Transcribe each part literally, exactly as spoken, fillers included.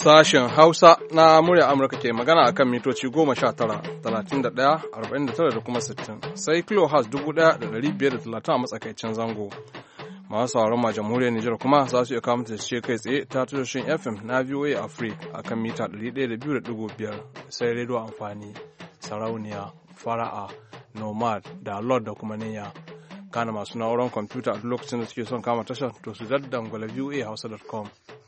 Sashen Hausa na murya Amurka ke magana a kan mitoci goma sha tara, talatin da ɗaya, arba'in da tara da kuma sittin, sai kilohaz dubu ɗaya da ɗari biyar da talatin a matsakaicin zango. Masu sauran ma jamhuriyar Nijar kuma za su iya kawo mata ce kai tsaye ta tashoshin F M na V O A Africa a kan mita ɗari ɗaya da biyu da ɗigo biyar, sai rediyo amfani, sarauniya, fara'a, nomad, da lord da kuma niyya. Kana masu na'urar kwamfuta a duk lokacin da suke son kama tashar to su daddangwala V O A hausa dot com.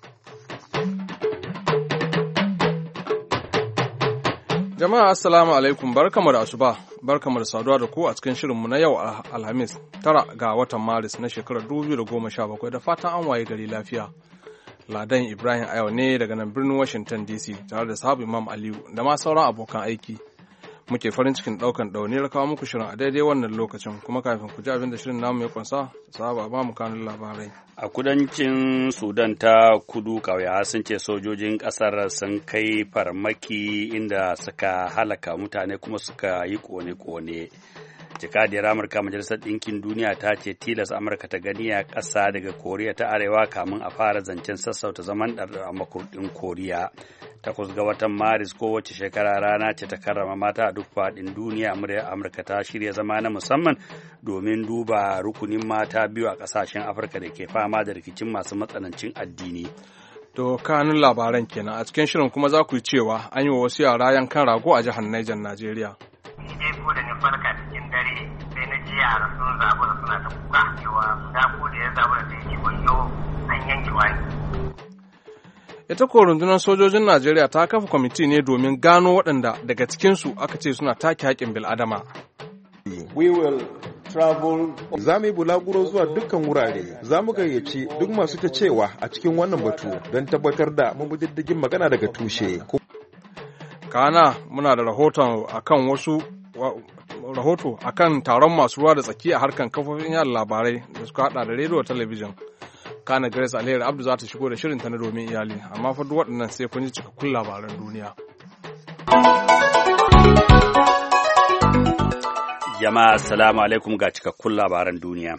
Jama'a assalamu alaikum, barkamu da asuba, barkamu da saduwa da ku a cikin shirinmu na yau Alhamis tara ga watan Maris na shekarar dubu biyu da goma sha bakwai da fatan an waye gari lafiya. Ladan Ibrahim Ayo ne daga nan birnin Washington D C tare da sahabu Imam Aliyu da ma sauran abokan aiki. Muke farin cikin ɗaukan ɗauniyar kawo muku shirin a daidai wannan lokacin, kuma kafin ku ji abin da shirin namu ya kunsa, sahaba ba mu kanun labarai. A kudancin Sudan ta kudu ƙauya sun ce sojojin ƙasar sun kai farmaki inda suka halaka mutane kuma suka yi kone-kone. Jakadiyar Amurka Majalisar Ɗinkin Duniya ta ce tilas Amurka ta gani a ƙasa daga Koriya ta Arewa kamun a fara zancen sassauta zaman ɗarɗar a makurɗin Koriya. Takwas ga watan Maris kowace shekara rana ce ta karrama mata a duk faɗin duniya. Amurka ta shirya zama na musamman domin duba rukunin mata biyu a ƙasashen Afirka da ke fama da rikicin masu matsanancin addini. To kanun labaran kenan a cikin shirin kuma za ku yi cewa an yi wa wasu yara yankan rago a jihar Niger, Najeriya. Ni dai ko da ni farka cikin dare sai na ji yara sun zabura suna ta kuka cewa da ko da ya zabura sai ji wayo an yanke wani. Ita ko rundunar sojojin Najeriya ta kafa kwamiti ne domin gano waɗanda daga cikinsu aka ce suna take haƙƙin bil'adama. We will travel. Za mu yi bulaguro zuwa dukkan wurare, za mu gayyaci duk masu ta cewa a cikin wannan batu don tabbatar da mabudiddigin magana daga tushe. Kana muna da rahoton akan wasu rahoto akan taron masu ruwa da tsaki a harkan kafofin yada labarai da suka hada da rediyo da talabijin. Kana Grace Alheri Abdu za ta shigo da shirinta na domin iyali, amma fa duk waɗannan sai kun ji cikakkun labaran duniya. Jama'a assalamu alaikum ga cikakkun labaran duniya.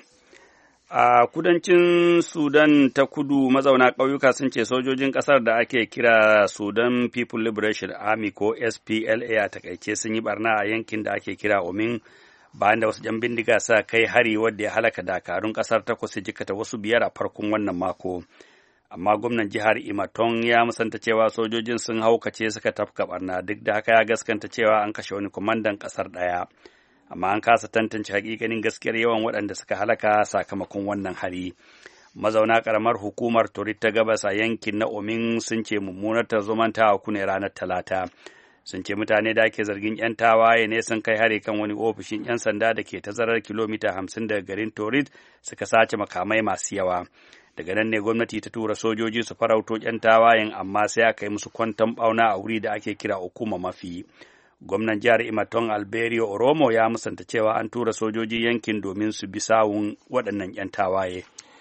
A kudancin Sudan ta kudu mazauna ƙauyuka sun ce sojojin ƙasar da ake kira Sudan People Liberation Army ko S P L A a takaice sun yi barna a yankin da ake kira Omin bayan da wasu jan bindiga sa kai hari wadda ya halaka dakarun ƙasar takwas ya jikata wasu biyar a farkon wannan mako. Amma gwamnan jihar Imaton ya musanta cewa sojojin sun haukace suka tafka barna, duk da haka ya gaskanta cewa an kashe wani kwamandan ƙasar ɗaya. Amma an kasa tantance hakikanin gaskiyar yawan waɗanda suka halaka sakamakon wannan hari. Mazauna ƙaramar hukumar Torit ta gabas a yankin na Omin sun ce mummunar tarzoman ta auku ne ranar Talata. Sun ce mutane da ake zargin 'yan tawaye ne sun kai hari kan wani ofishin 'yan sanda da ke tazarar kilomita hamsin daga garin Torit suka sace makamai masu yawa. Daga nan ne gwamnati ta tura sojoji su farauto 'yan tawayen, amma sai aka yi musu kwanton ɓauna a wuri da ake kira Okuma Mafi. Gwamnan jihar Imaton Alberio Oromo ya musanta cewa an tura sojoji yankin domin su bi sawun waɗannan 'yan tawaye.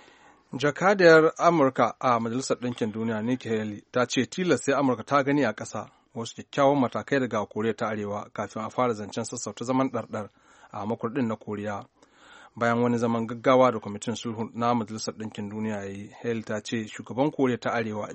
Jakadiyar Amurka a Majalisar Ɗinkin Duniya Nikki Haley ta ce tilas sai Amurka ta gani a ƙasa wasu kyakkyawan matakai daga Koriya ta Arewa kafin a fara zancen sassauta zaman ɗarɗar a makurɗin na Koriya. Bayan wani zaman gaggawa da kwamitin sulhu na Majalisar Ɗinkin Duniya ya yi, Haley ta ce shugaban Koriya ta Arewa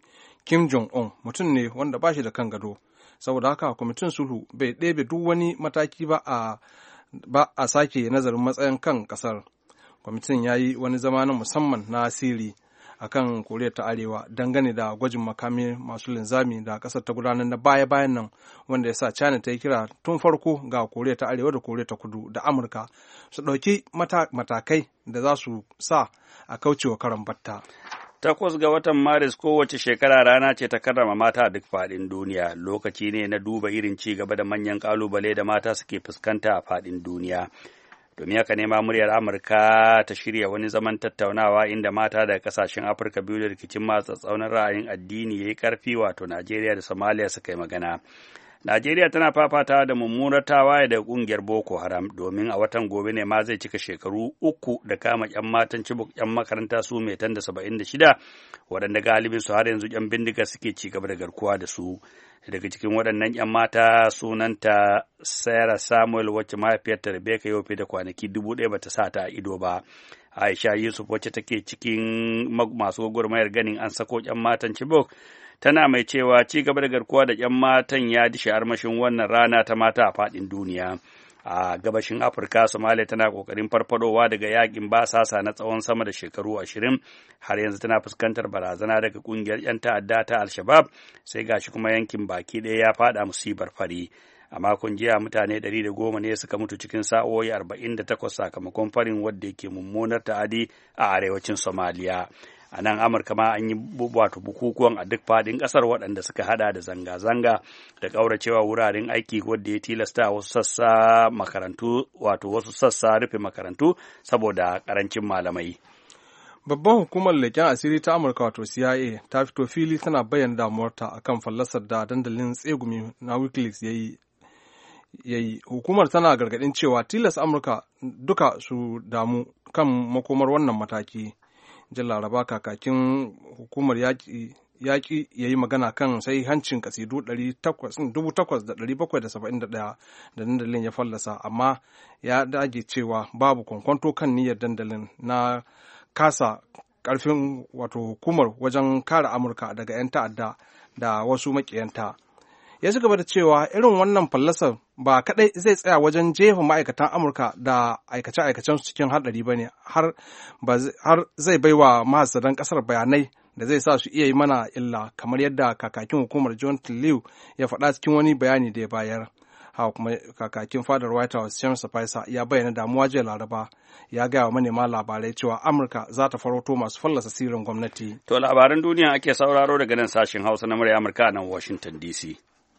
Kim Jong-un mutum ne wanda ba shi da kan gado. Saboda haka kwamitin sulhu bai ɗebe duk wani mataki ba a ba a sake nazarin matsayin kan ƙasar. Kwamitin ya yi wani zama na musamman na asiri a kan Koriya ta Arewa dangane da gwajin makami masu linzami da ƙasar ta gudanar na baya-bayan nan, wanda ya sa China ta yi kira tun farko ga Koriya ta Arewa da Koriya ta Kudu da Amurka su ɗauki matakai da za su sa a kaucewa karon batta. Takwas ga watan Maris kowace shekara rana ce ta karrama mata a duk faɗin duniya. Lokaci ne na duba irin ci gaba da manyan ƙalubale da mata suke fuskanta a faɗin duniya. Domin haka nema muryar Amurka ta shirya wani zaman tattaunawa inda mata daga ƙasashen Afirka biyu da rikicin masu tsaunin ra'ayin addini ya yi ƙarfi, wato Najeriya da Somalia suka yi magana. Najeriya tana fafata da mummunar tawaye da ƙungiyar Boko Haram, domin a watan gobe ne ma zai cika shekaru uku da kama ƴan matan Chibok ƴan makaranta su mai tan da saba'in da shida, waɗanda galibin su har yanzu ƴan bindiga suke ci gaba da garkuwa da su. Daga cikin waɗannan ƴan mata sunanta Sarah Samuel, wacce mahaifiyarta Rebecca yau fi da kwanaki dubu ɗaya bata sa ta a ido ba. Aisha Yusuf, wacce take cikin masu gwagwarmayar ganin an sako ƴan matan Chibok, tana mai cewa ci gaba da garkuwa da 'yan matan ya dishe armashin wannan rana ta mata a faɗin duniya. A gabashin Afirka, Somalia tana ƙoƙarin farfadowa daga yakin basasa na tsawon sama da shekaru ashirin, har yanzu tana fuskantar barazana daga ƙungiyar 'yan ta'adda ta Al-Shabaab, sai gashi kuma yankin baki ɗaya ya faɗa musibar fari. A makon jiya mutane ɗari da goma ne suka mutu cikin sa'o'i arba'in da takwas sakamakon farin wadda yake mummunar ta'adi a arewacin Somalia. A nan Amurka ma an yi wato bukukuwan a duk faɗin ƙasar waɗanda suka hada da zanga-zanga da ƙauracewa wuraren aiki wadda ya tilasta wasu sassa makarantu wato wasu sassa rufe makarantu saboda ƙarancin malamai. Babban hukumar leƙen asiri ta Amurka wato C I A ta fito fili tana bayyana damuwarta akan fallasar da dandalin tsegumi na Wikileaks ya yi. yayi hukumar tana gargadin cewa tilas Amurka duka su damu kan makomar wannan mataki. Jin Laraba kakakin hukumar yaƙi ya yi magana kan sai hancin kasidu dubu takwas da ɗari bakwai da saba'in da ɗaya da dandalin ya fallasa, amma ya dage cewa babu kwankwanto kan niyyar dandalin na kasa ƙarfin wato hukumar wajen kare Amurka daga 'yan ta'adda da wasu maƙiyanta. Ya ci gaba da cewa irin wannan fallasar ba kadai zai tsaya wajen jefa ma'aikatan Amurka da aikace-aikacen su cikin haɗari ba ne, har zai baiwa mahasadan ƙasar bayanai da zai sa su iya yi mana illa, kamar yadda kakakin hukumar John Liu ya faɗa cikin wani bayani da ya bayar. Haka kuma kakakin fadar White House Sean Spicer ya bayyana damuwa jiya Laraba, ya gaya wa manema labarai cewa Amurka za ta farauto masu fallasa sirrin gwamnati. To labaran duniya ake sauraro daga nan sashen Hausa na murya Amurka a nan Washington D C.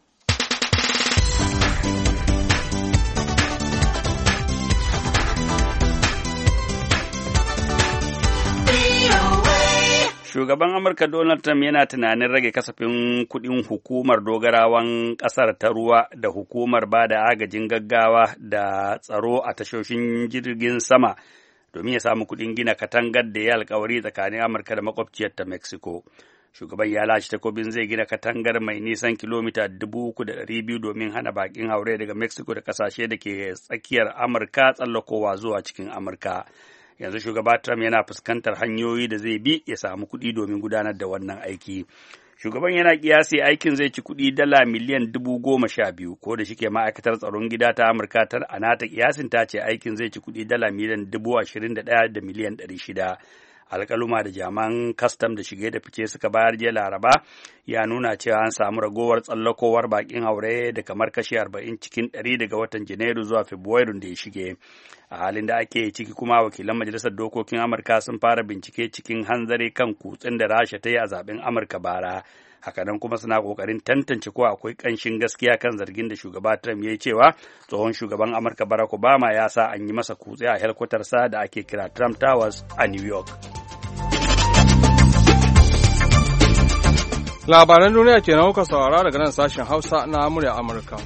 Shugaban Amurka Donald Trump yana tunanin rage kasafin kuɗin hukumar dogarawan ƙasar ta ruwa da hukumar ba da agajin gaggawa da tsaro a tashoshin jirgin sama domin ya samu kuɗin gina katangar da ya alkawari tsakanin Amurka da makwabciyar ta Mexico. Shugaban ya lashe takobin zai gina katangar mai nisan kilomita dubu uku da ɗari biyu domin hana baƙin haure daga Mexico da ƙasashe da ke tsakiyar Amurka tsallakowa zuwa cikin Amurka. Yanzu shugaba Trump yana fuskantar hanyoyi da zai bi ya samu kuɗi domin gudanar da wannan aiki. Shugaban yana kiyasi aikin zai ci kuɗi dala miliyan dubu goma sha biyu, ko da shike ma'aikatar tsaron gida ta Amurka ta a nata kiyasin ta ce aikin zai ci kuɗi dala miliyan dubu ashirin da ɗaya da miliyan ɗari shida. Alƙaluma da jami'an kastam da shige da fice suka bayar jiya Laraba ya nuna cewa an samu ragowar tsallakowar bakin haure da kamar kashi arba'in cikin ɗari daga watan Janairu zuwa Fabrairu da ya shige. A halin da ake ciki kuma wakilan Majalisar Dokokin Amurka sun fara bincike cikin hanzari kan kutsen da Rasha ta yi a zaben Amurka bara. Hakanan kuma suna ƙoƙarin tantance ko akwai ƙanshin gaskiya kan zargin da shugaba Trump ya yi cewa tsohon shugaban Amurka Barack Obama ya sa an yi masa kutse a helkwatarsa da ake kira Trump Towers a New York. Labaran duniya ke nan kuka saurara daga nan sashen Hausa na murya Amurka.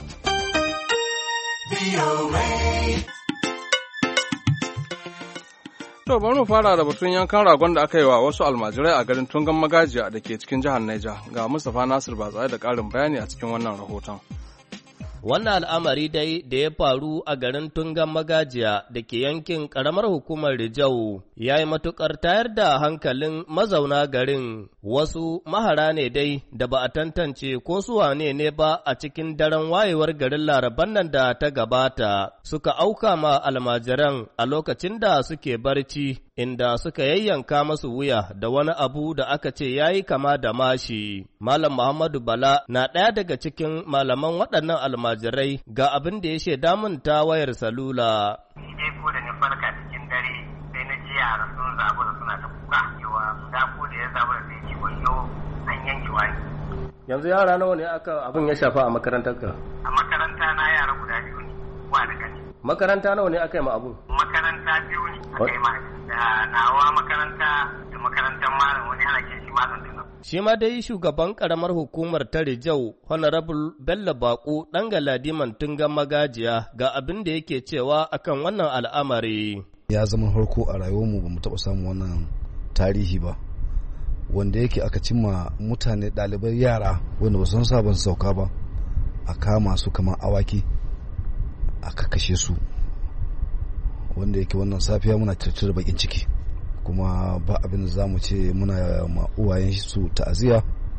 To bari mu fara da batun yankan ragon da aka yi wa wasu almajirai a garin Tungan Magajiya da ke cikin jihar Niger. Ga Mustapha Nasir ba tsaye da ƙarin bayani a cikin wannan rahoton. Wannan al'amari dai da ya faru a garin Tungan Magajiya da ke yankin ƙaramar hukumar Rijau ya yi matuƙar tayar da hankalin mazauna garin. Wasu mahara ne dai da ba a tantance ko su wane ne ba a cikin daren wayewar garin Laraban nan da ta gabata suka auka ma almajiran a lokacin da suke barci, inda suka yayyanka masu wuya da wani abu da aka ce ya yi kama da mashi. Malam Muhammadu Bala na ɗaya daga cikin malaman waɗannan almajirai ga abin da ya shaida mun ta wayar salula. Ni dai ko da ni farka cikin dare sai na ji yara sun zabu da suna ta kuka cewa da ko da ya zabu da sai ci wayo an yanke wani. Yanzu yara nawa ne aka abin ya shafa a makarantar ka? A makaranta na yara guda biyu ne, wa da gani. Makaranta nawa ne aka yi ma abun? Makaranta biyu ne aka yi ma da nawa makaranta da makarantar malam wani ana ke shi malam tunan. Shi ma dai shugaban ƙaramar hukumar ta Rijau, Honorable Bello Bako ɗan Galadiman Tungan Magajiya ga abin da yake cewa akan wannan al'amari. Ya zama harko a rayuwarmu ba mu taɓa samun wannan tarihi ba, wanda yake aka cimma mutane ɗalibai yara wanda ba san sabon sauka ba, a kama su kamar awaki, a kakashe su, wanda yake wannan safiya muna tattara bakin ciki. Kuma ba abin da za mu ce muna ma uwayen su ta'aziyya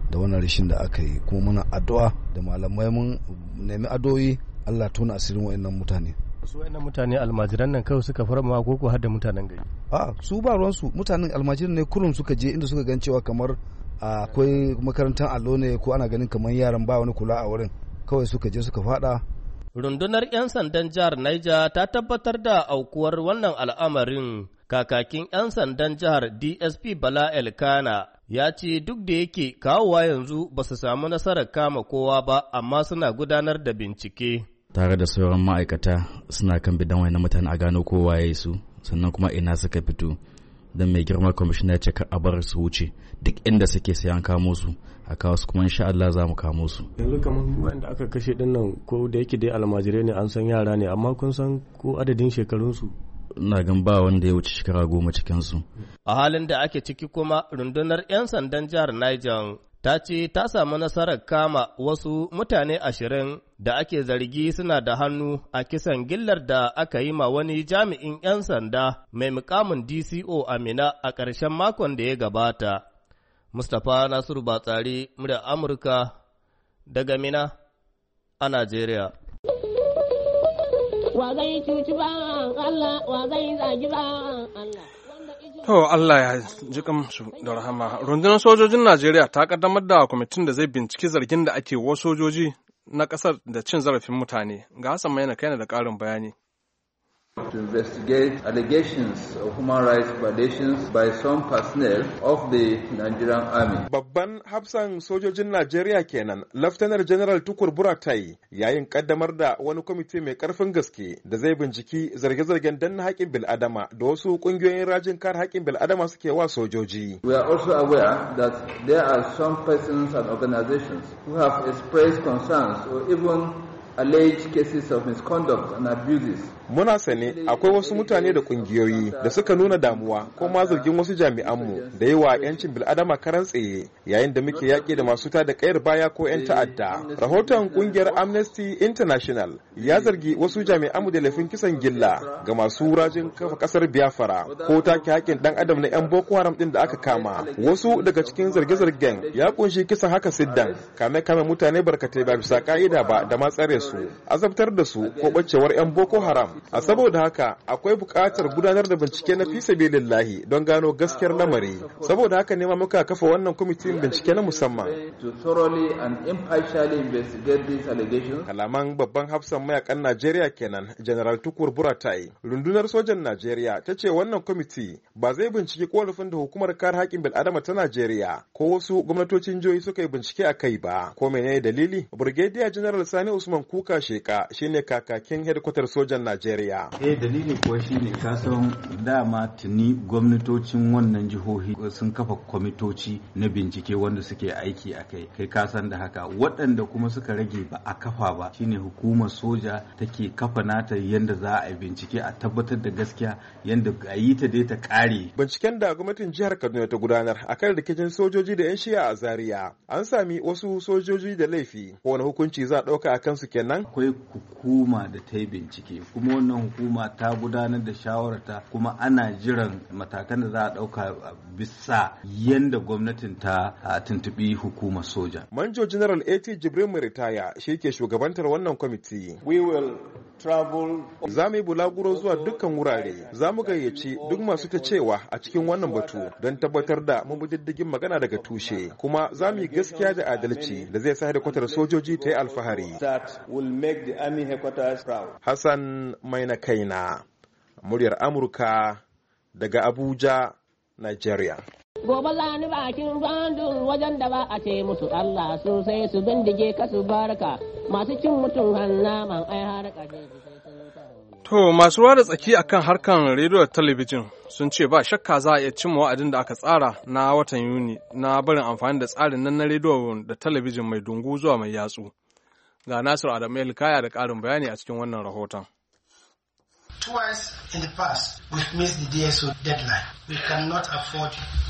da wannan rashin da aka yi, kuma muna addu'a da malamai mun nemi addu'o'i Allah tona asirin wayannan mutane. Su wayannan mutane almajiran nan kawai suka farma ko ko har da mutanen gari? A su ba ruwan su, mutanen almajiran ne kurun suka je inda suka gan cewa kamar akwai makarantar allo ne ko ana ganin kamar yaran ba wani kula a wurin, kawai suka je suka fada. Rundunar 'yan sandan jihar Niger ta tabbatar da aukuwar wannan al'amarin. Kakakin 'yan sandan jihar D S P Bala Elkana ya ce duk da yake kawowa yanzu ba su samu nasarar kama kowa ba, amma suna gudanar da bincike. Tare da sauran ma'aikata suna kan bidan wani mutane a gano kowa ya yi su, sannan kuma ina suka fito. Don mai girma kwamishina ya ce a bar su wuce duk inda suke sai an kamo su, a kawo su kuma insha Allah za mu kamo su. Yanzu kamar wanda aka kashe din nan ko da yake dai almajirai ne, an san yara ne, amma kun san ko adadin shekarunsu? Ina gan ba wanda ya wuce shekara goma cikinsu. A halin da ake ciki kuma rundunar 'yan sandan jihar Niger ta ce ta samu nasarar kama wasu mutane ashirin da ake zargi suna da hannu a kisan gillar da aka yi ma wani jami'in 'yan sanda mai mukamin D C O a Mina a ƙarshen makon da ya gabata. Mustapha Nasiru Batsari, murya Amurka daga Mina a Najeriya. Wa zai cuci ba Allah, wa zai zagi ba Allah. To Allah ya ji kamsu da rahama. Rundunar sojojin Najeriya ta kaddamar da kwamitin da zai binciki zargin da ake wa sojoji na ƙasar da cin zarafin mutane. Ga Hassan Maina kai da ƙarin bayani. To investigate allegations of human rights violations by some personnel of the Nigerian Army. Babban hafsan sojojin Najeriya kenan, Laftanar General Tukur Buratai, yayin kaddamar da wani kwamiti mai karfin gaske da zai binciki zarge-zargen danna haƙƙin bil'adama da wasu ƙungiyoyin rajin kare haƙƙin bil'adama suke wa sojoji. We are also aware that there are some persons and organizations who have expressed concerns or even alleged cases of misconduct and abuses. Muna sane akwai wasu mutane da kungiyoyi da suka nuna damuwa ko ma zargin wasu jami'anmu da yi wa 'yancin bil'adama karan tsaye yayin da muke yaƙi da masu tada kayar baya ko 'yan ta'adda. Rahoton kungiyar Amnesty International ya zargi wasu jami'anmu da laifin kisan gilla ga masu rajin kafa kasar Biafra ko take haƙƙin dan adam na 'yan Boko Haram din da aka kama. Wasu daga cikin zarge-zargen ya kunshi kisan haka siddan, kame-kame mutane barkatai ba bisa ka'ida ba da ma tsare su, azabtar da su ko bacewar 'yan Boko Haram. A saboda haka akwai buƙatar gudanar da bincike na fi sabilillahi don gano gaskiyar lamari. Saboda haka ne ma muka kafa wannan kwamitin bincike na musamman. Kalaman babban hafsan mayakan Najeriya kenan, General Tukur Buratai. Rundunar sojan Najeriya ta ce wannan kwamiti ba zai binciki korafin da hukumar kare haƙƙin bil'adama ta Najeriya ko wasu gwamnatocin jihohi suka yi bincike a kai ba. Ko menene dalili? Brigadier General Sani Usman Kuka Sheka shine kakakin hedkwatar sojan Najeriya. Eh dalili kuwa shine kasan dama tuni gwamnatocin wannan jihohi sun kafa kwamitoci na bincike wanda suke aiki a kai kai kasan da haka, waɗanda kuma suka rage ba a kafa ba shine hukumar soja take kafa nata yanda za a yi bincike a tabbatar da gaskiya yanda a yi ta dai ta kare. Binciken da gwamnatin jihar Kaduna ta gudanar akan rikicin sojoji da 'yan shiya a Zaria, an sami wasu sojoji da laifi, wani hukunci za a ɗauka a kansu kenan? Akwai hukuma da ta yi bincike kuma wannan hukuma ta gudanar da shawararta kuma ana jiran matakan da za a ɗauka bisa yadda gwamnatin ta tuntubi hukumar soja. Manjo General A T Jibrin Muritaya shi ke shugabantar wannan kwamiti. We will travel. Za mu yi bulaguro zuwa dukkan wurare. Za mu gayyaci duk masu ta cewa a cikin wannan batu don tabbatar da mun bi diddigin magana daga tushe. Kuma za mu yi gaskiya da adalci da zai sa hedikwatar sojoji ta yi alfahari. That will make the army headquarters proud. Hassan Mai na kaina, muryar Amurka daga Abuja, Nigeria. Gobe za ni bakin bandun wajen da ba a ce musu Allah su sai su bindige ka su barka masu cin mutum hannaman ai har ƙarshe. To masu ruwa da tsaki akan harkan rediyo da talabijin sun ce ba shakka za a iya cimma wa'adin da aka tsara na watan Yuni na barin amfani da tsarin nan na rediyo da talabijin mai dungu zuwa mai yatsu. Ga Nasiru Adamu Elkaya da ƙarin bayani a cikin wannan rahoton. Twice in the past, we've missed the D S O deadline. We cannot afford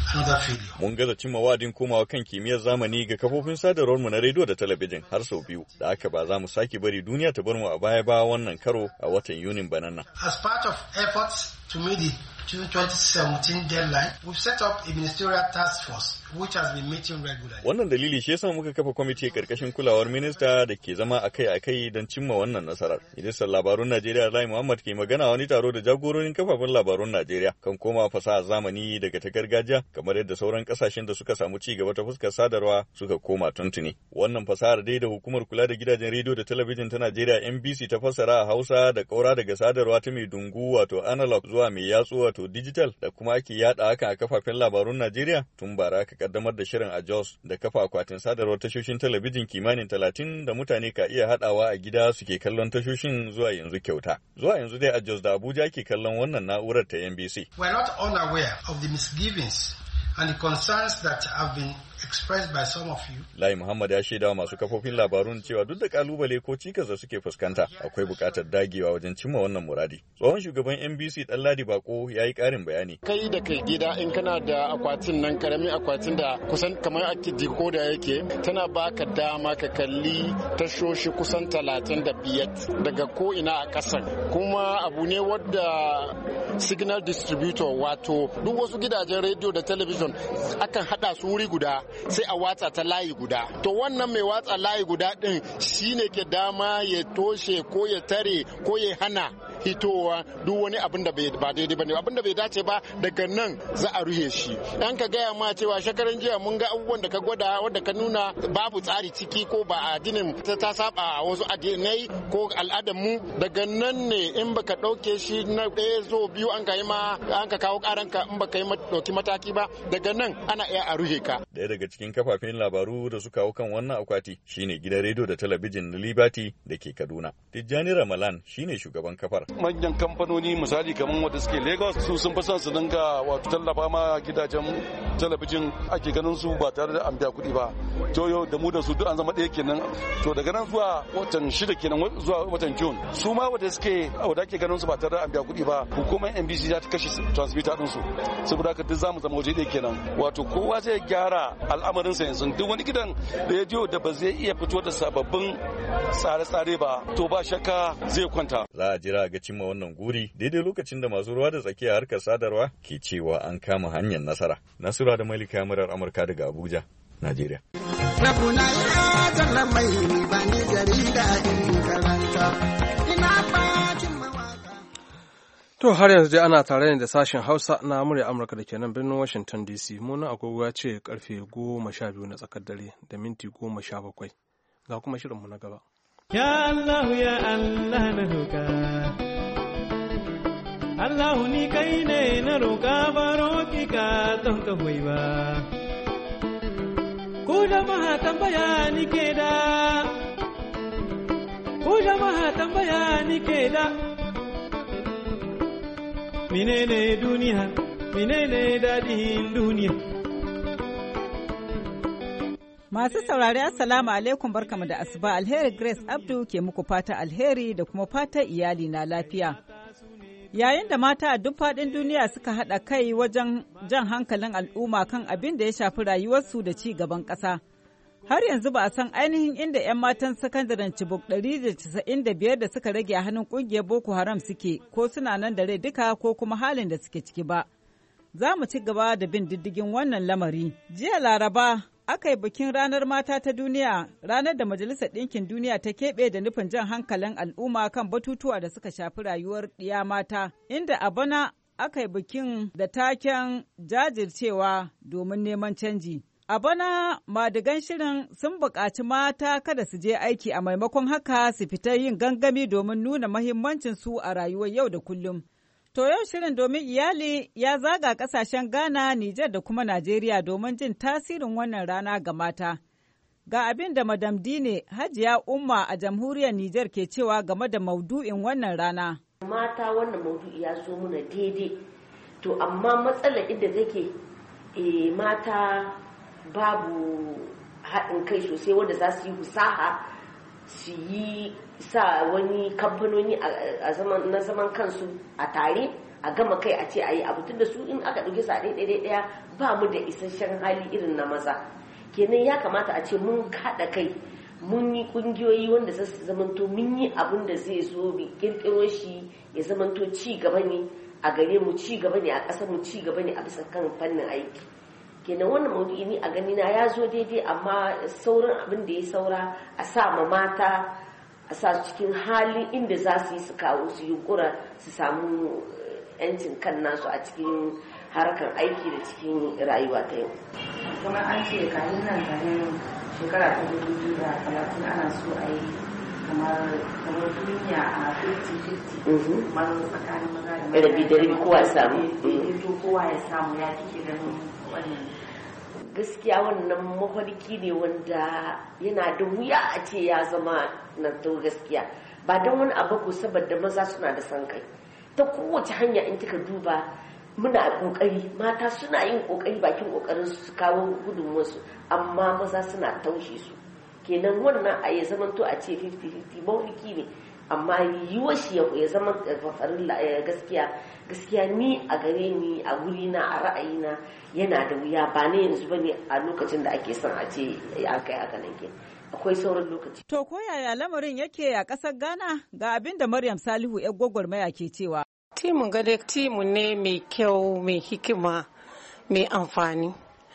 Mun gaza cimma wa'adin komawa kan kimiyyar zamani ga kafofin sadarwarmu na rediyo da talabijin har sau biyu, da aka ba za mu sake bari duniya ta bar mu a baya ba wannan karo a watan Yunin banana. As part of efforts to meet the twenty seventeen deadline, we've set up a ministerial task force which has been meeting regularly. Wannan dalili shi yasa muka kafa kwamiti karkashin kulawar minista da ke zama akai-akai don cimma wannan nasarar. Ministan labarun Najeriya Lai Muhammad ke magana wani taro da jagororin kafafen labarun Najeriya kan koma fasaha zamani daga ta gargajiya kamar yadda sauran kasashen da suka samu ci gaba ta fuskar sadarwa suka koma tuntuni. Wannan fasahar dai da hukumar kula da gidajen rediyo da talabijin ta Najeriya N B C ta fassara a Hausa da kaura daga sadarwa ta mai dungu wato analog zuwa mai yatsu wato digital da kuma ake yada haka a kafafen labarun Najeriya tun bara aka kaddamar da shirin a Jos da kafa akwatin sadarwar tashoshin talabijin kimanin talatin da mutane ka iya hadawa a gida suke kallon tashoshin zuwa yanzu kyauta. Zuwa yanzu dai a Jos da Abuja ke kallon wannan na'urar ta N B C. We are not unaware of the misgivings and the concerns that have been expressed by some of you. Lai Muhammad ya shaida masu kafofin labarun cewa duk da kalubale ko cikas da suke fuskanta akwai bukatar dagewa wajen cimma wannan muradi. Tsohon shugaban N B C Ɗanladi Bako ya yi ƙarin bayani. Kai da kai gida in kana da akwatin nan karamin akwatin da kusan kamar ake decoder yake tana baka dama ka kalli tashoshi kusan talatin da biyar daga ko ina a ƙasar. Kuma abu ne wadda signal distributor wato duk wasu gidajen rediyo da talabijin akan hada su wuri guda sai a watsa ta layi guda. To wannan mai watsa layi guda din shine ke dama ya toshe ko ya tare ko ya hana hitowa duk wani abin da ba daidai bane abin da bai dace ba daga nan za a ruhe shi. Dan ka gaya ma cewa shekaran jiya mun ga abubuwan da ka gwada wanda ka nuna babu tsari ciki ko ba addinin ta saba a wasu addinai ko al'adar mu daga nan ne in baka dauke shi na ɗaya zo biyu an ka yi ma an ka kawo karanka in baka yi dauki mataki ba daga nan ana iya a ruhe ka. Daya daga cikin kafafen labaru da suka hau kan wannan akwati shine gidan rediyo da talabijin na Liberty da ke Kaduna. Tijjani Ramalan shine shugaban kafar. Manyan kamfanoni misali kamar wanda suke Lagos su sun fi son su dinga wato tallafa ma gidajen talabijin ake ganin su ba tare da an biya kuɗi ba. To yau da mu da su duk an zama ɗaya kenan. To daga nan zuwa watan shida kenan zuwa watan June su ma wanda suke wanda ake ganin su ba tare da an biya kuɗi ba hukumar N B C za ta kashe transmitter din su. Saboda haka duk zamu zama waje ɗaya kenan. Wato kowa zai gyara al'amarinsa yanzu duk wani gidan rediyo da ba zai iya fito da sababbin tsare-tsare ba to ba shakka zai kwanta. Za a jira ga cimma wannan guri daidai lokacin da masu ruwa da tsakiya harkar sadarwa ke cewa an kama hanyar nasara. Nasura da Malika murar Amurka daga Abuja, Najeriya. Rabuna ya zalla mai ba ni jarida in karanta. Ina bakin mawaka. To har yanzu dai ana tare ne da sashen Hausa na murya Amurka da ke nan birnin Washington D C. Muna agogo ya ce karfe goma sha biyu na tsakar dare da minti goma sha bakwai. Ga kuma shirinmu na gaba. Ya Allah ya Allah na roƙa. Allah ni kai ne na roƙa baro ki ka don ka hoyi ba. Ku jama'a tambaya ni ke da. Ku jama'a tambaya ni ke da. Menene duniya, menene daɗin duniya. Masu saurari Assalamu alaikum barkamu da asuba alheri Grace Abdu ke muku fata alheri da kuma fata iyali na lafiya. Yayin da mata a duk faɗin duniya suka haɗa kai wajen jan hankalin al'umma kan abin da ya shafi rayuwarsu da ci gaban ƙasa. Har yanzu ba a san ainihin inda 'yan matan sakandaren Chibok ɗari da casa'in da biyar da suka rage a hannun ƙungiyar Boko Haram suke ko suna nan da rai duka ko kuma halin da suke ciki ba. Za mu ci gaba da bin diddigin wannan lamari. Jiya Laraba aka yi bikin ranar mata ta duniya, ranar da Majalisar Ɗinkin Duniya ta keɓe da nufin jan hankalin al'umma kan batutuwa da suka shafi rayuwar ɗiya mata, inda a bana aka yi bikin da taken jajircewa domin neman canji. A bana madigan shirin sun buƙaci mata kada su je aiki a maimakon haka su fita yin gangami domin nuna mahimmancin su a rayuwar yau da kullum. To yau shirin domin iyali ya zaga ƙasashen Ghana, Nijar da kuma Najeriya domin jin tasirin wannan rana ga mata. Ga abin da Madam Dine Hajiya Umma a jamhuriyar Nijar ke cewa game da maudu'in wannan rana. Mata wannan maudu'i ya zo muna daidai. To amma matsalar inda take e, mata babu haɗin kai sosai wanda za su yi husaha su yi sa wani kamfanoni na zaman kansu a tare a gama kai a ce a yi abu tunda su in aka ɗauke su a ɗaya ɗaya ba mu da isasshen hali irin na maza. Kenan ya kamata a ce mun haɗa kai mun yi ƙungiyoyi wanda za su zamanto mun yi abin da zai zo bi ƙirƙiro shi ya zamanto ci gaba ne a gare mu, ci gaba ne a ƙasar mu, ci gaba ne a bisa kan fannin aiki. Kenan wannan maudu'i ni a gani na ya zo daidai, amma sauran abin da ya saura a sa ma mata a sa su cikin halin inda za su yi su kawo su yunkura su samu yancin kan nasu a cikin harkar aiki da cikin rayuwa ta yau. Kamar an ce kayan nan ganin shekara ta dubu biyu da talatin ana so a yi kamar kamar duniya a fifty fifty kamar tsakanin maza da mata. Rabi da rabi kowa ya samu. Daidaito kowa ya samu, ya kike ganin wannan. Gaskiya wannan mafarki ne wanda yana da wuya a ce ya zama na to gaskiya ba don wani abu ko saboda maza suna da san kai ta kowace hanya. In kika duba muna kokari, mata suna yin kokari bakin kokarin su kawo gudunmuwarsu, amma maza suna taushe su. Kenan wannan a ya zama to a ce fifty fifty mafarki ne, amma yiwuwar shi ya zama fafarin gaskiya gaskiya ni a gare ni a guri na a ra'ayina yana da wuya, ba ne yanzu ba ne a lokacin da ake son a ce ya kai haka nan ke akwai sauran lokaci. To ko yaya lamarin yake a ƙasar Ghana? Ga abin da Maryam Salihu yar gwagwarmaya ke cewa. Timun gade timu ne mai kyau, mai hikima, mai amfani.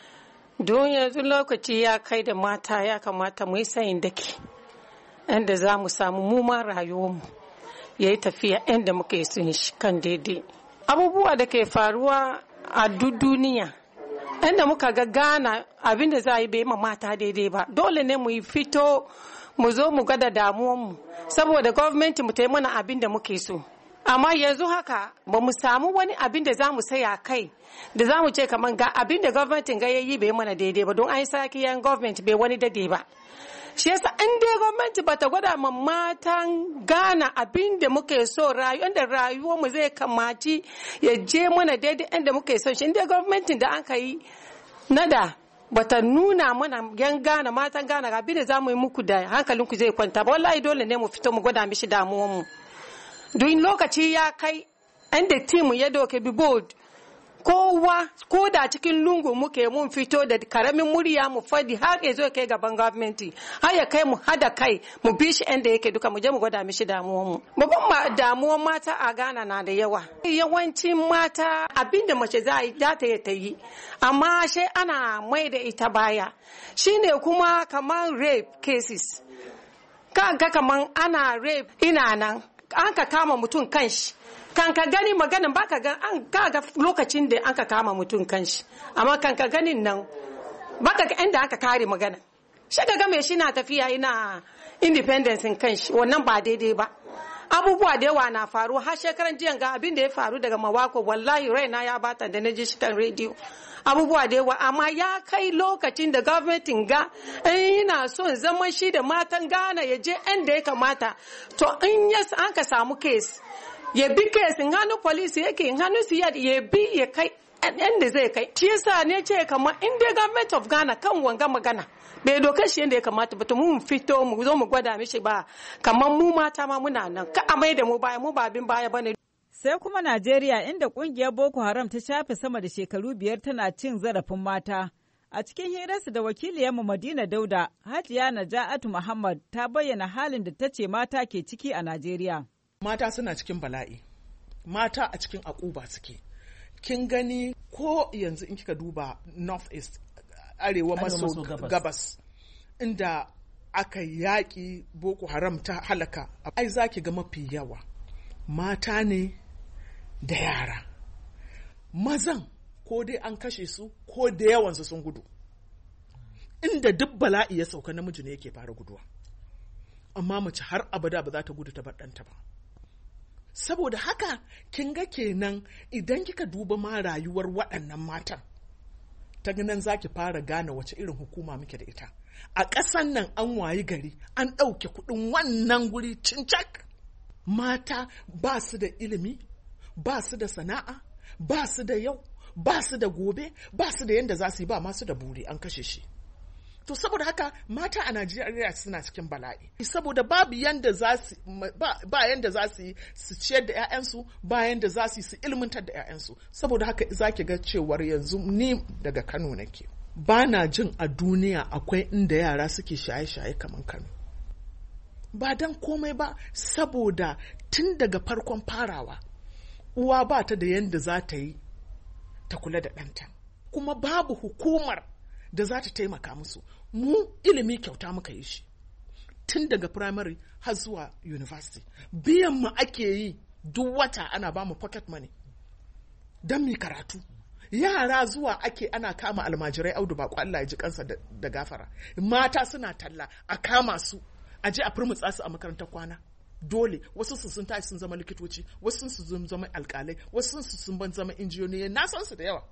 Don yanzu lokaci ya kai da mata ya kamata mu yi sayin daki, inda za mu samu mu ma rayuwarmu ya yi tafiya inda muka yi sun shi kan daidai. Abubuwa da ke faruwa a duk duniya, inda muka ga Ghana abin da za a yi bai ma mata daidai ba, dole ne mu yi fito mu zo mu gada damuwanmu saboda gwamnati mu ta yi mana abin da muke so. Amma yanzu haka ba mu samu wani abin da za mu saya kai da za mu ce kamar ga abin da gwamnatin ga yayi bai mana daidai ba, don an yi sake yan gwamnati bai wani dade ba. Shi yasa in dai gwamnati ba ta gwada ma matan Ghana abin da muke so, rayuwar da rayuwar mu zai kamaci ya je mana daidai inda muke so shi, in dai gwamnatin da an ka yi nada bata nuna mana yan Ghana, matan Ghana abin da za mu yi muku da hankalinku zai kwanta ba, wallahi dole ne mu fito mu gwada mishi damuwar mu. Don lokaci ya kai inda timu ya doke billboard, kowa ko da cikin lungu muke mun fito da karamin murya mu fadi har ya zo kai gaban gwamnati, har ya kai mu hada kai mu bi shi inda yake duka mu je mu gwada mishi damuwar mu. Babban damuwar mata a Ghana na da yawa. Yawancin mata abinda mace za ta yi ta yi, amma sai ana mai da ita baya. Shine kuma kamar rape cases. Kaga kamar ana rape ina nan an ka kama mutum kanshi, kan ka gani maganin baka ga an kaga lokacin da an ka kama mutum kanshi, amma kan ka ganin nan baka ga inda aka kare magana. Shi ga me shi na tafiya ina independence kanshi, wannan ba daidai ba. Abubuwa da yawa na faru, har shekaran jiya ga abin da ya faru daga Mawako, wallahi raina ya bata da na ji shi kan rediyo. Abubuwa da yawa, amma ya kai lokacin da gwamnatin ga in yana son zaman shi da matan Ghana ya je inda ya kamata, to in ya an ka samu case ya bi case in hannu police yake, in hannu siya ya bi ya kai inda zai kai. Shi yasa ne ce kamar in dai government of Ghana kan wanga magana bai doka shi yadda ya kamata ba, to mu fito mu zo mu gwada mishi ba kamar mu mata ma muna nan, ka a mai da mu baya, mu ba abin baya bane. Sai kuma Najeriya, inda kungiyar Boko Haram ta shafe sama da shekaru biyar tana cin zarafin mata. A cikin hirarsu da wakiliyarmu Madina Dauda, Hajiya Naja'atu Muhammad ta bayyana halin da ta ce mata ke ciki a Najeriya. Mata suna cikin bala'i, mata a cikin akuba suke. Kin gani ko yanzu in kika duba North East, arewa maso gabas, inda aka yaƙi Boko Haram ta halaka, ai za ki ga mafi yawa mata ne da yara. Mazan ko dai an kashe su ko da yawansu sun gudu. Inda duk bala'i ya sauka namiji ne yake fara guduwa, amma mace har abada ba za ta gudu ta bar ɗanta ba. Saboda haka kin ga kenan idan kika duba ma rayuwar waɗannan matan, ta nan za ki fara gane wace irin hukuma muke da ita. A ƙasan nan an wayi gari an ɗauke kuɗin wannan guri cincak. Mata ba su da ilimi, ba su da sana'a, ba su da yau, ba su da gobe, ba su da yanda za su yi, ba masu da buri, an kashe shi. To saboda haka mata a Najeriya suna cikin bala'i. Saboda babu yanda za su ba, ba yanda za su yi su ciyar da 'ya'yansu, ba yanda za su yi su ilmantar da 'ya'yansu. Saboda haka zaki ga cewar yanzu ni daga Kano nake. Ba na jin a duniya akwai inda yara suke shaye-shaye kamar Kano. Ba dan komai ba, saboda tun daga farkon farawa uwa ba ta da yanda za ta yi ta kula da ɗanta. Kuma babu hukumar da za ta taimaka musu. Mu ilimi kyauta muka yi shi tun daga primary har zuwa university. Biyan mu ake yi duk wata, ana ba mu pocket money don mu karatu. Yara zuwa ake ana kama almajirai Audu Bako, Allah ya ji kansa da, da gafara. Mata suna talla a kama su, a je a furmutsa su a makarantar kwana. Dole wasu su sun tashi sun zama likitoci, wasu su sun zama alkalai, wasu su sun ban zama injiniyoyi. Na san su da yawa.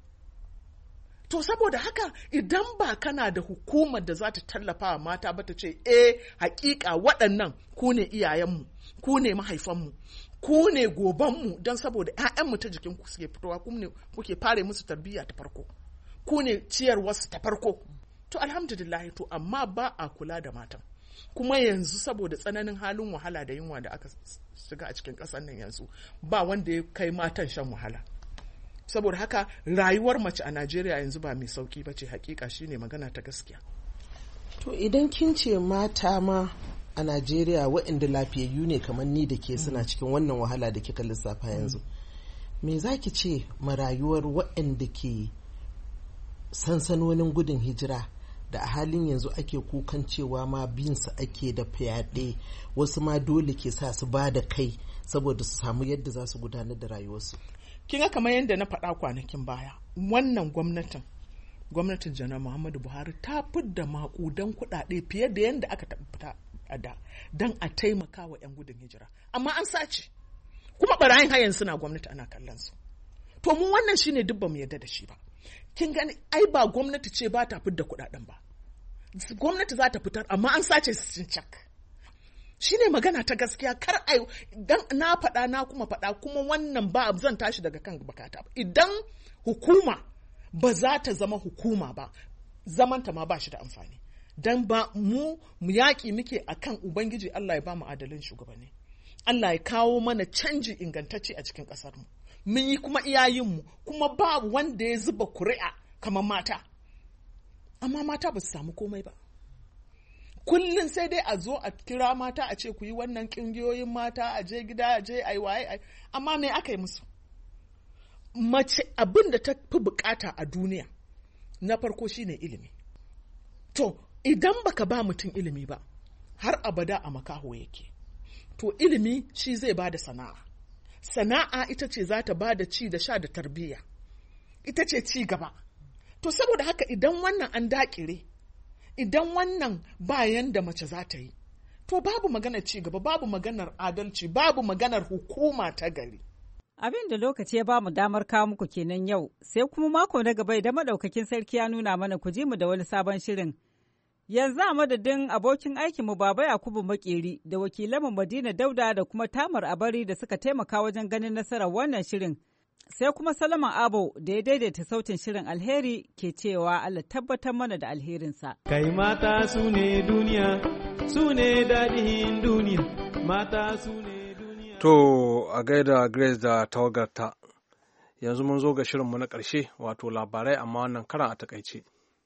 To saboda haka idan ba kana da hukumar da za ta tallafa wa mata ba ta ce eh hakika waɗannan ku ne iyayenmu, ku ne mahaifanmu, ku ne gobanmu, don saboda 'ya'yanmu ta jikin ku suke fitowa, ku ne kuke fare musu tarbiyya ta farko, ku ne ciyarwarsu ta farko. To alhamdulillah, to amma ba a kula da matan. Kuma yanzu saboda tsananin halin wahala da yunwa da aka shiga a cikin ƙasar nan yanzu, ba wanda ya kai matan shan wahala. Saboda haka rayuwar mace a Najeriya yanzu ba mai sauki ba ce, hakika shine magana ta gaskiya. To idan kin ce mata ma a Najeriya waɗanda lafiyayyu ne kamar ni da ke suna cikin wannan wahala da kika lissafa yanzu, me za ki ce ma rayuwar waɗanda ke sansanonin gudun hijira da a halin yanzu ake kukan cewa ma binsu ake da fyaɗe, wasu ma dole ke sa su ba da kai saboda su samu yadda za su gudanar da rayuwarsu? Kin ga kamar yadda na faɗa kwanakin baya, wannan gwamnatin gwamnatin janar Muhammadu Buhari ta fidda maƙudan kuɗaɗe fiye da yadda aka tabbata a da don a taimaka wa 'yan gudun hijira, amma an sace kuma barayin hayan suna gwamnati ana kallon su. To mu wannan shine duk ba mu yarda da shi ba. Kin gani ai ba gwamnati ce ba ta fidda kuɗaɗen ba, gwamnati za ta fitar amma an sace su cincak. Shine magana ta gaskiya. Kar ai dan na faɗa na kuma faɗa, kuma wannan ba zan tashi daga kan bakata ba. Idan hukuma ba za ta zama hukuma ba, zamanta ma ba shi da amfani. Dan ba mu mu yaƙi muke akan Ubangiji Allah ya ba mu adalin shugabanni, Allah ya kawo mana canji ingantacce a cikin ƙasar mu. Mun yi kuma iyayenmu, kuma ba wanda ya zuba kuri'a kamar mata, amma mata ba su samu komai ba. Kullum sai dai a zo a kira mata a ce ku yi wannan ƙungiyoyin mata, a je gida, a je ai waye, amma me aka yi musu? Mace abin da ta fi bukata a duniya na farko shine ilimi. To idan baka ba mutum ilimi ba, har abada a makaho yake. To ilimi shi zai ba da sana'a. Sana'a ita ce za ta ba da ci da sha da tarbiyya, ita ce ci gaba. To saboda haka idan wannan an daƙire, idan wannan bayan da mace za ta yi, to babu maganar ci gaba, babu maganar adalci, babu maganar hukuma ta gari. Abin da lokaci ya ba mu damar kawo muku kenan yau, sai kuma mako na gaba idan madaukakin sarki ya nuna mana ku ji mu da wani sabon shirin. Yanzu a madadin abokin aikinmu Baba Yakubu Makeri da wakilanmu Madina Dauda da kuma Tamar Abari da suka taimaka wajen ganin nasarar wannan shirin. Sai kuma Salaman Abo da ya daidaita sautin shirin, Alheri ke cewa Allah tabbatar mana da alherinsa. Kai mata su ne duniya, su ne daɗin duniya, mata su ne duniya. To a gaida Grace da tawagarta, yanzu mun zo ga shirinmu na ƙarshe, wato labarai amma wannan karan a takaice.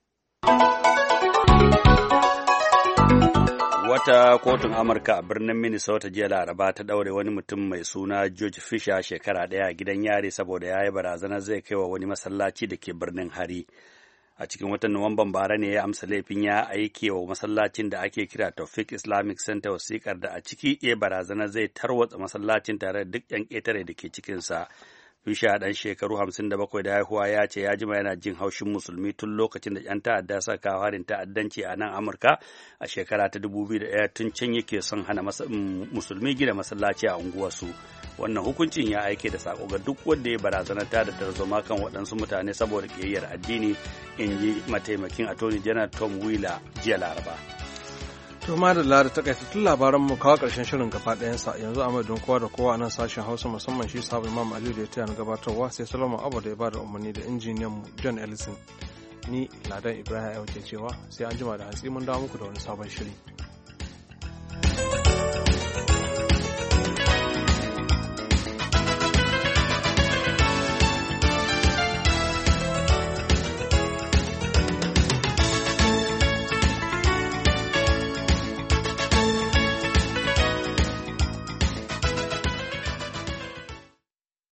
Wata kotun Amurka a birnin Minnesota jiya Laraba ta ɗaure wani mutum mai suna George Fisher shekara ɗaya a gidan yari saboda ya yi barazanar zai kai wa wani masallaci da ke birnin hari. A cikin watan Nuwamban bara ne ya amsa laifin ya aike wa masallacin da ake kira Tawfiq Islamic Center wasiƙar da a ciki ya barazanar zai tarwatsa masallacin tare da duk 'yan ƙetare da ke cikinsa. Fisher ɗan shekaru hamsin da bakwai da haihuwa ya ce ya jima yana jin haushin musulmi tun lokacin da 'yan ta'adda suka kawo harin ta'addanci a nan Amurka a shekara ta dubu biyu da ɗaya, tun can yake son hana musulmi gina masallaci a unguwarsu. Wannan hukuncin ya aike da sako ga duk wanda ya barazanar ta da tarzoma kan waɗansu mutane saboda ƙiyayyar addini, in ji mataimakin Attorney General Tom Wheeler jiya Laraba. To ma da lada takaitattun labaran mu kawo ƙarshen shirin gaba ɗayansa, yanzu a madadin kowa da kowa a nan sashen Hausa, musamman shi sabu Imam Aliyu da ya taya na gabatarwa, sai Solomon Abu da ya bada umarni da injiniyan mu John Ellison. ni Ladan Ibrahim ke cewa sai an jima da hantsi mun dawo muku da wani sabon shiri.